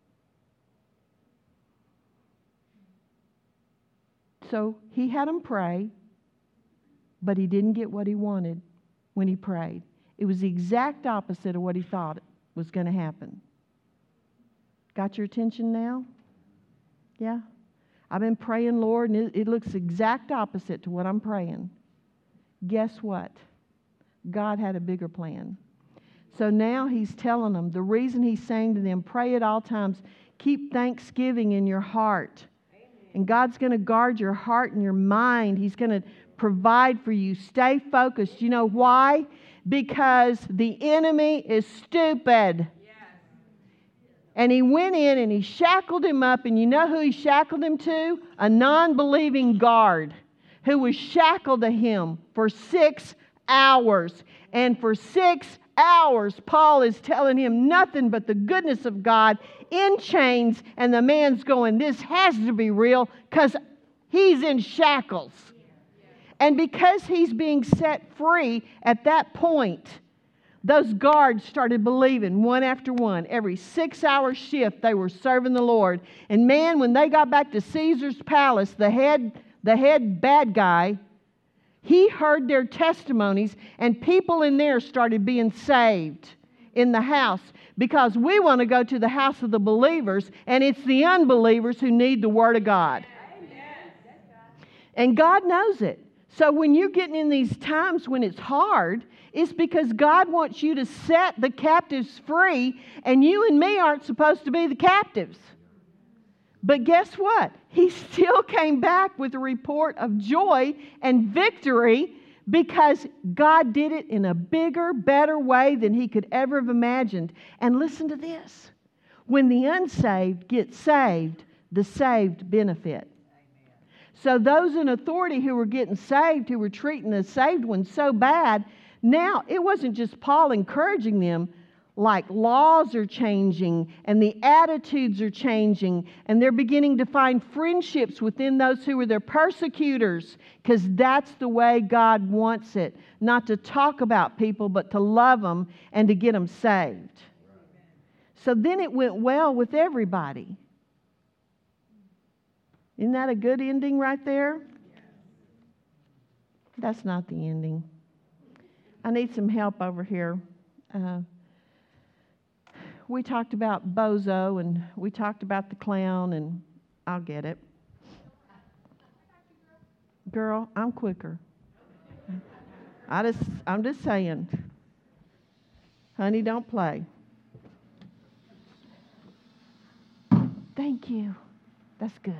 So he had them pray, but he didn't get what he wanted when he prayed. It was the exact opposite of what he thought was going to happen. Got your attention now? Yeah? I've been praying, Lord, and it looks exact opposite to what I'm praying. Guess what? God had a bigger plan. So now he's telling them, the reason he's saying to them, pray at all times, keep thanksgiving in your heart. Amen. And God's going to guard your heart and your mind. He's going to provide for you. Stay focused. You know why? Because the enemy is stupid. And he went in and he shackled him up. And you know who he shackled him to? A non-believing guard who was shackled to him for 6 hours. And for 6 hours, Paul is telling him nothing but the goodness of God in chains. And the man's going, this has to be real, because he's in shackles. And because he's being set free at that point, those guards started believing one after one. Every 6-hour shift, they were serving the Lord. And man, when they got back to Caesar's palace, the head bad guy, he heard their testimonies, and people in there started being saved in the house, because we want to go to the house of the believers, and it's the unbelievers who need the Word of God. And God knows it. So when you're getting in these times when it's hard, it's because God wants you to set the captives free, and you and me aren't supposed to be the captives. But guess what? He still came back with a report of joy and victory, because God did it in a bigger, better way than he could ever have imagined. And listen to this. When the unsaved get saved, the saved benefit. So those in authority who were getting saved, who were treating the saved ones so bad, now it wasn't just Paul encouraging them, like laws are changing and the attitudes are changing, and they're beginning to find friendships within those who were their persecutors, because that's the way God wants it. Not to talk about people, but to love them and to get them saved. So then it went well with everybody. Isn't that a good ending right there? That's not the ending. I need some help over here. We talked about Bozo, and we talked about the clown, and I'll get it. Girl, I'm quicker. I'm just saying. Honey, don't play. Thank you. That's good.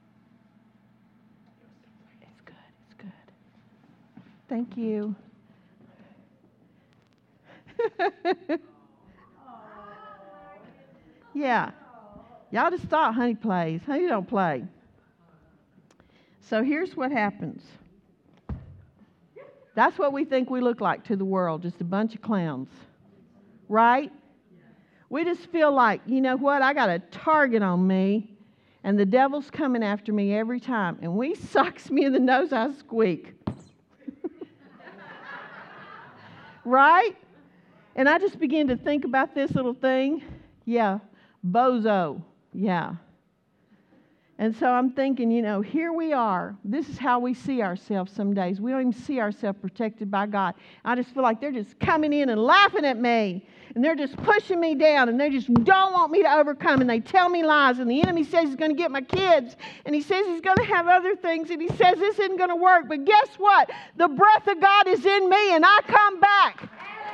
Thank you. Yeah. Y'all just thought Honey plays. Honey don't play. So here's what happens. That's what we think we look like to the world, just a bunch of clowns. Right? We just feel like, you know what, I got a target on me, and the devil's coming after me every time. And when he socks me in the nose, I squeak. Right? And I just begin to think about this little thing. Yeah, bozo. Yeah. And so I'm thinking, you know, here we are. This is how we see ourselves some days. We don't even see ourselves protected by God. I just feel like they're just coming in and laughing at me. And they're just pushing me down. And they just don't want me to overcome. And they tell me lies. And the enemy says he's going to get my kids. And he says he's going to have other things. And he says this isn't going to work. But guess what? The breath of God is in me. And I come back.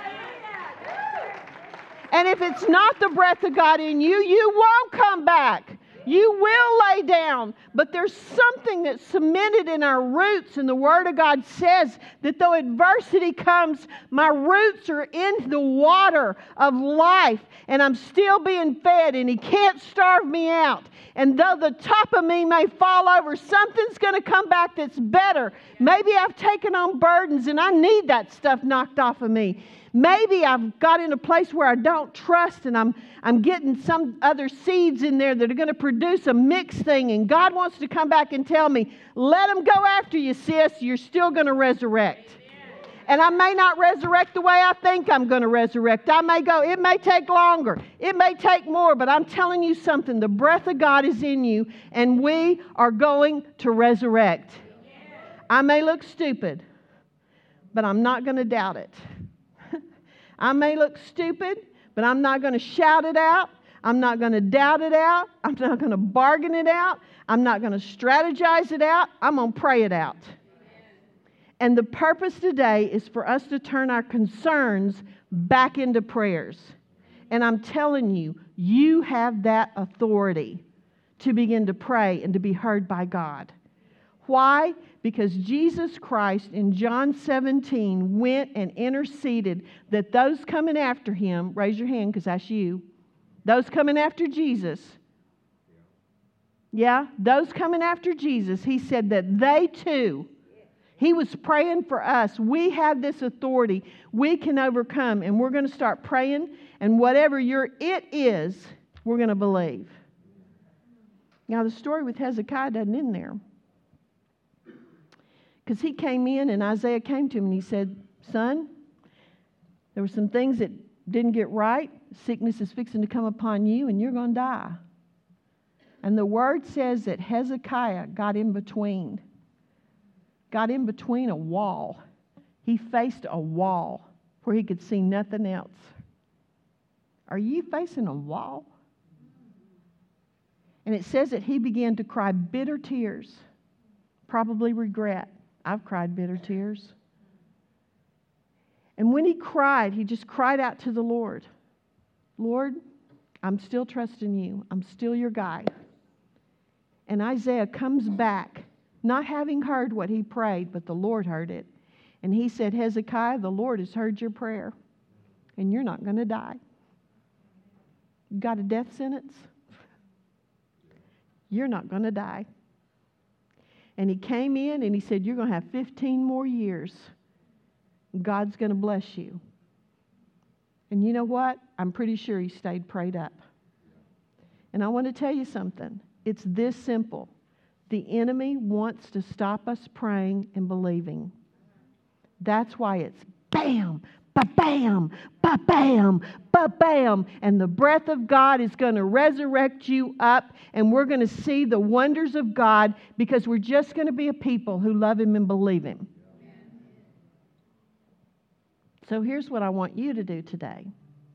And if it's not the breath of God in you, you won't come back. You will lay down, but there's something that's cemented in our roots, and the Word of God says that though adversity comes, my roots are in the water of life, and I'm still being fed, and He can't starve me out. And though the top of me may fall over, something's going to come back that's better. Maybe I've taken on burdens, and I need that stuff knocked off of me. Maybe I've got in a place where I don't trust, and I'm getting some other seeds in there that are going to produce a mixed thing. And God wants to come back and tell me, let them go after you, sis. You're still going to resurrect. And I may not resurrect the way I think I'm going to resurrect. I may go, it may take longer. It may take more. But I'm telling you something. The breath of God is in you, and we are going to resurrect. I may look stupid, but I'm not going to doubt it. I may look stupid, but I'm not going to shout it out. I'm not going to doubt it out. I'm not going to bargain it out. I'm not going to strategize it out. I'm going to pray it out. And the purpose today is for us to turn our concerns back into prayers. And I'm telling you, you have that authority to begin to pray and to be heard by God. Why? Because Jesus Christ in John 17 went and interceded that those coming after Him, raise your hand because that's you, those coming after Jesus, those coming after Jesus, He said that they too, He was praying for us. We have this authority. We can overcome, and we're going to start praying, and whatever your it is, we're going to believe. Now the story with Hezekiah doesn't end there. Because he came in and Isaiah came to him and he said, son, there were some things that didn't get right. Sickness is fixing to come upon you and you're going to die. And the word says that Hezekiah got in between a wall. He faced a wall where he could see nothing else. Are you facing a wall? And it says that he began to cry bitter tears, probably regret. I've cried bitter tears. And when he cried, he just cried out to the Lord. Lord, I'm still trusting you. I'm still your guy. And Isaiah comes back, not having heard what he prayed, but the Lord heard it. And he said, Hezekiah, the Lord has heard your prayer, and you're not going to die. You got a death sentence? You're not going to die. And he came in and he said, you're going to have 15 more years. God's going to bless you. And you know what? I'm pretty sure he stayed prayed up. And I want to tell you something. It's this simple. The enemy wants to stop us praying and believing. That's why it's bam, ba-bam, ba-bam, ba-bam. And the breath of God is going to resurrect you up. And we're going to see the wonders of God because we're just going to be a people who love Him and believe Him. So here's what I want you to do today.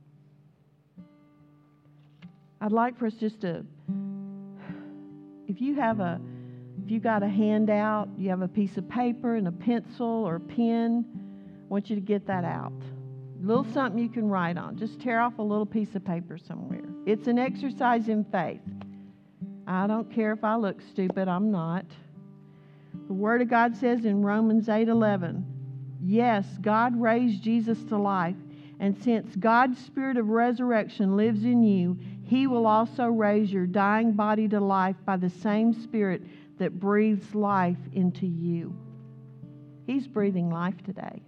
I'd like for us just to, if you got a handout, you have a piece of paper and a pencil or a pen, I want you to get that out. A little something you can write on. Just tear off a little piece of paper somewhere. It's an exercise in faith. I don't care if I look stupid, I'm not. The Word of God says in Romans 8:11, yes, God raised Jesus to life, and since God's Spirit of resurrection lives in you, He will also raise your dying body to life by the same Spirit that breathes life into you. He's breathing life today.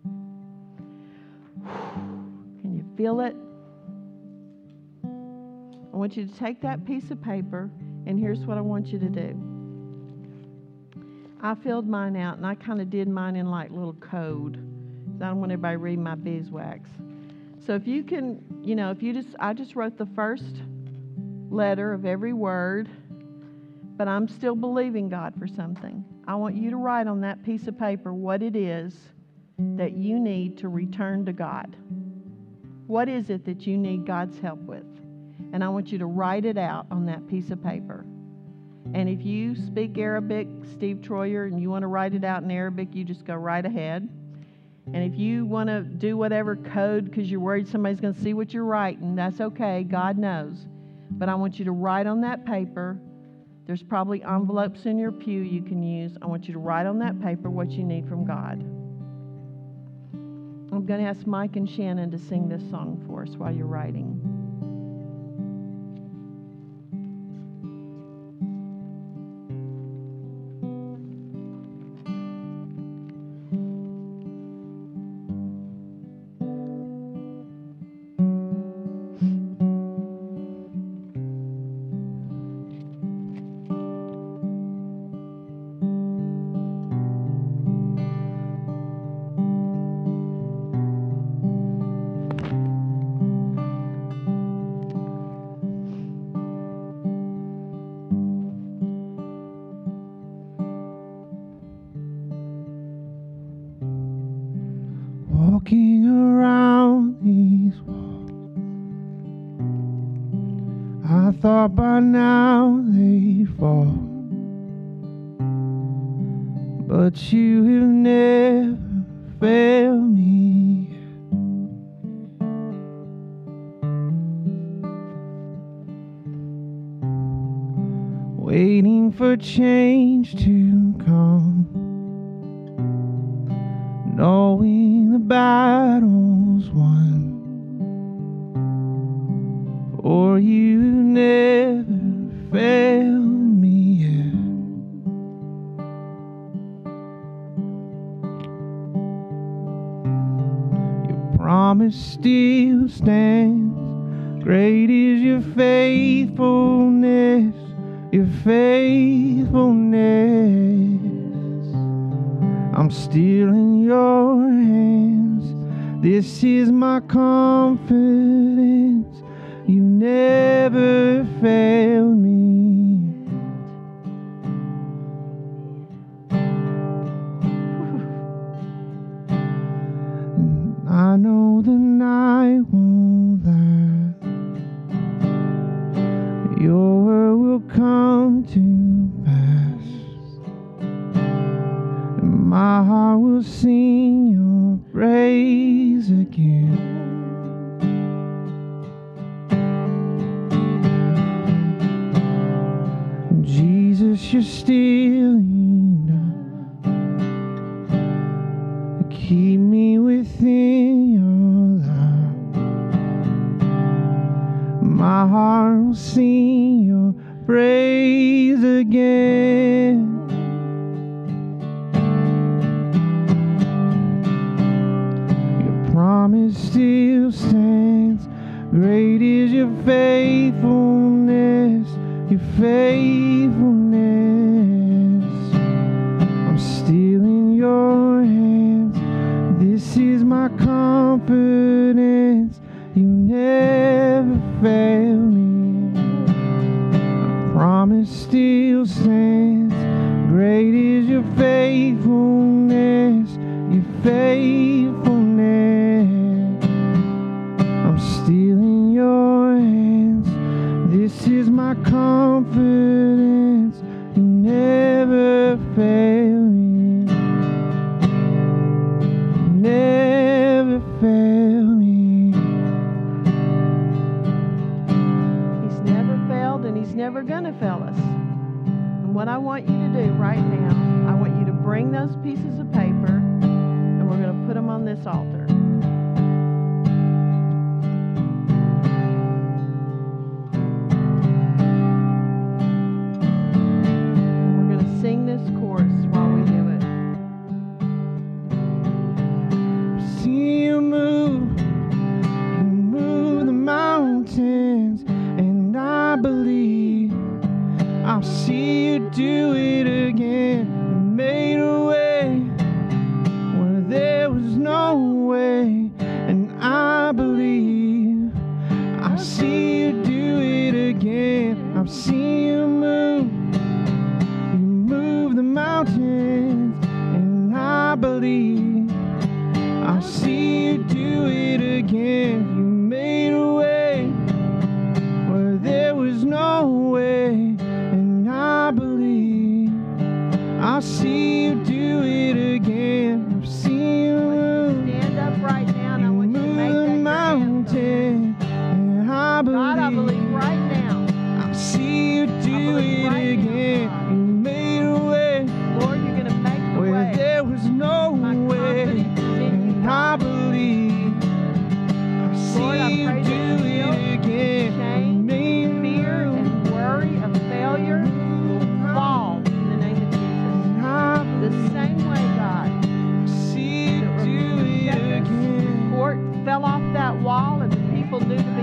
Can you feel it? I want you to take that piece of paper, and here's what I want you to do. I filled mine out, and I kind of did mine in like little code. I don't want everybody to read my beeswax. So if you can, I just wrote the first letter of every word, but I'm still believing God for something. I want you to write on that piece of paper what it is that you need to return to God. What is it that you need God's help with? And I want you to write it out on that piece of paper. And if you speak Arabic, Steve Troyer, and you want to write it out in Arabic, you just go right ahead. And if you want to do whatever code because you're worried somebody's going to see what you're writing, that's okay. God knows. But I want you to write on that paper. There's probably envelopes in your pew you can use. I want you to write on that paper what you need from God. I'm going to ask Mike and Shannon to sing this song for us while you're writing. Walking around these walls, I thought by now they'd fall, but you have never failed me yet. Waiting for change to come, knowing the battle's won, or you never failed me yet. Your promise still stands, great is your faithfulness, your faithfulness. I'm still in your hands. This is my confidence. You never failed me. And I know the night won't last. Your word will come to pass. My heart will sing your praise again. Jesus, you're still enough to keep me within your love. My heart will sing your praise again. Promise still stands, great is your faithfulness, your faithfulness. I'm still in your hands. This is my confidence. You never fail me. My promise still stands, great is your faithfulness, your faithfulness. Still in your hands. This is my confidence. You never fail me. You never fail me. He's never failed, and he's never going to fail us. And what I want you to do right now, I want you to bring those pieces of paper, and we're going to put them on this altar. Sing this chorus while we do it.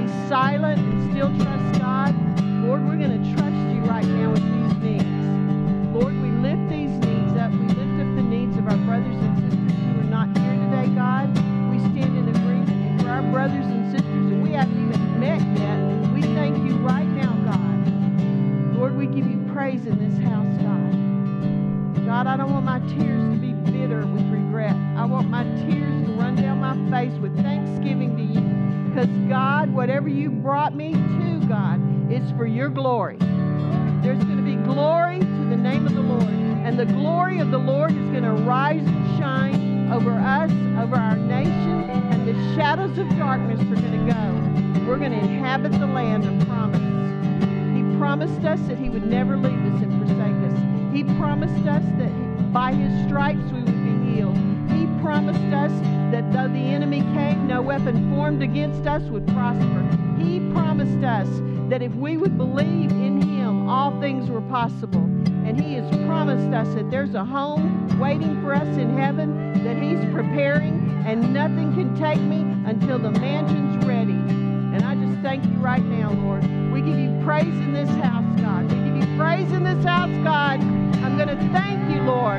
be silent and still trust God? Lord, we're going to trust you right now with these needs. Lord, we lift these needs up. We lift up the needs of our brothers and sisters who are not here today, God. We stand in agreement. And for our brothers and sisters that we haven't even met yet, we thank you right now, God. Lord, we give you praise in this house, God. God, I don't want my tears to be bitter with regret. I want my tears to run down my face with thanksgiving to you. Because, God, whatever you brought me to, God, it's for your glory. There's going to be glory to the name of the Lord. And the glory of the Lord is going to rise and shine over us, over our nation, and the shadows of darkness are going to go. We're going to inhabit the land of promise. He promised us that he would never leave us and forsake us. He promised us that by his stripes we would be healed. He promised us that though the enemy came, no weapon formed against us would prosper. He promised us that if we would believe in him, all things were possible. And he has promised us that there's a home waiting for us in heaven that he's preparing, and nothing can take me until the mansion's ready. And I just thank you right now, Lord. We give you praise in this house, God. We give you praise in this house, God. I'm going to thank you, Lord.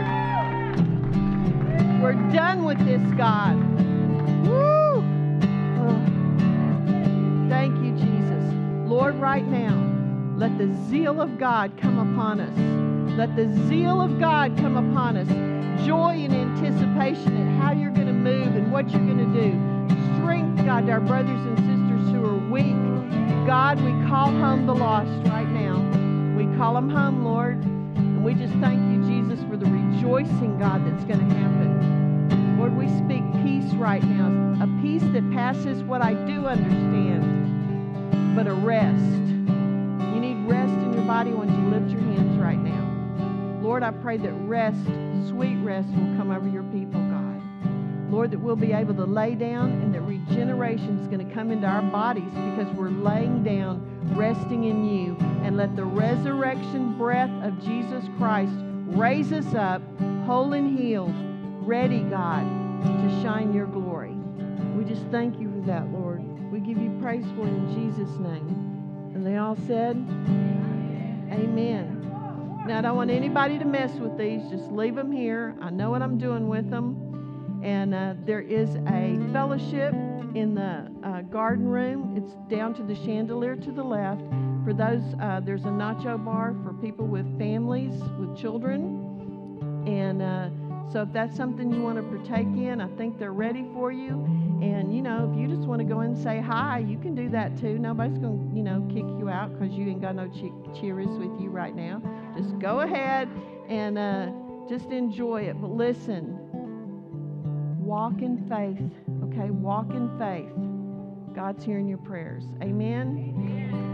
We're done with this, God. Woo! Oh. Thank you, Jesus. Lord, right now, let the zeal of God come upon us. Let the zeal of God come upon us. Joy and anticipation at how you're going to move and what you're going to do. Strength, God, to our brothers and sisters who are weak. God, we call home the lost right now. We call them home, Lord. And we just thank you, Jesus, for the rejoicing, God, that's going to happen. Lord, we speak peace right now. A peace that passes what I do understand, but a rest. You need rest in your body when you lift your hands right now. Lord, I pray that rest, sweet rest, will come over your people, God. Lord, that we'll be able to lay down and that regeneration is going to come into our bodies because we're laying down, resting in you. And let the resurrection breath of Jesus Christ raise us up, whole and healed, ready, God, to shine your glory. We just thank you for that, Lord. We give you praise for it in Jesus' name. And they all said, Amen. Now, I don't want anybody to mess with these. Just leave them here. I know what I'm doing with them. And there is a fellowship in the garden room. It's down to the chandelier to the left. For those, there's a nacho bar for people with families, with children. And so if that's something you want to partake in, I think they're ready for you. And, you know, if you just want to go in and say hi, you can do that too. Nobody's going to, you know, kick you out because you ain't got no cheeries with you right now. Just go ahead and just enjoy it. But listen, walk in faith, okay? Walk in faith. God's hearing your prayers. Amen?